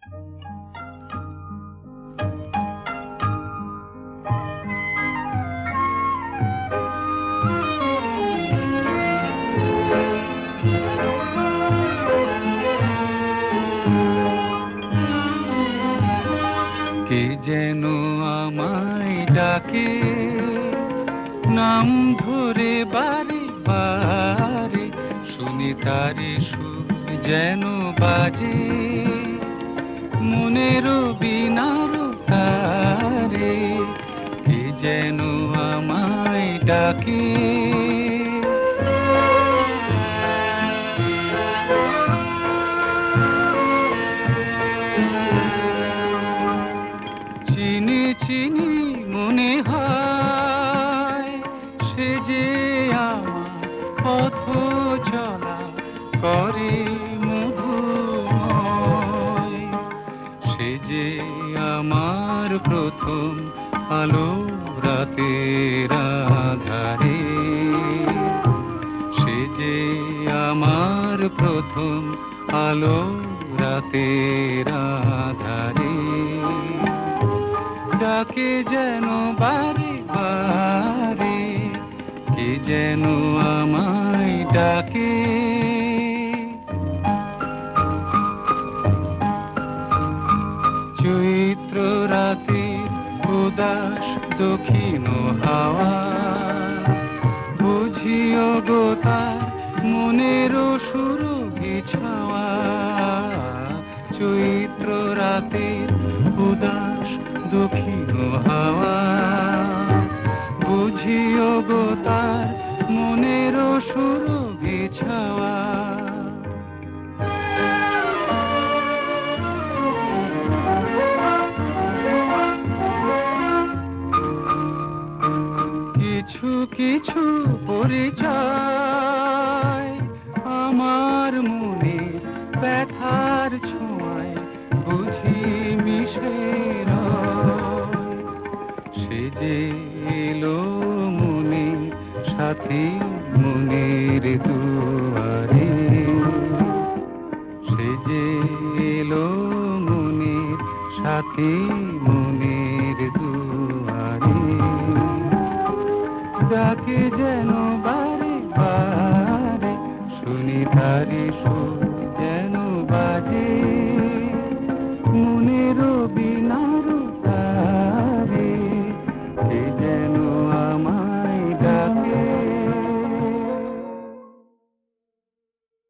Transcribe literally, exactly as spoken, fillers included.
কে যেন আমায় ডাকে নাম ধরে বারে বারে, শুনি তারে সুর যেন বাজে মনের বিনার তারে। কে যেন আমায় ডাকে, চিনি চিনি মনে হয় সে যে আমার পথ চলা করে মধুময়। সে যে আমার প্রথম আলো রাতের আধারে, সে যে আমার প্রথম আলো রাতের আধারে। ডাকে যেন বারে বারে, কে যেন আমায় ডাকে। চৈত্র রাতের উদাস দক্ষিণ হাওয়া, বুঝিও গো তার মনের সুরভি ছাওয়া। চৈত্র রাতের উদাস দক্ষিণ হাওয়া, বুঝিও গো তার মনের সুরভি ছাওয়া। কিছু কিছু পরিচয় আমার মনে ব্যথার ছোঁয়ায় বুঝি মিশে রয়। সে যে এলো মনে সাথী মনের দুয়ারে, সে যে এলো মনের সাথী মনের দুয়ারে। ডাকে যেন বারে বারে, শুনি তারি সুর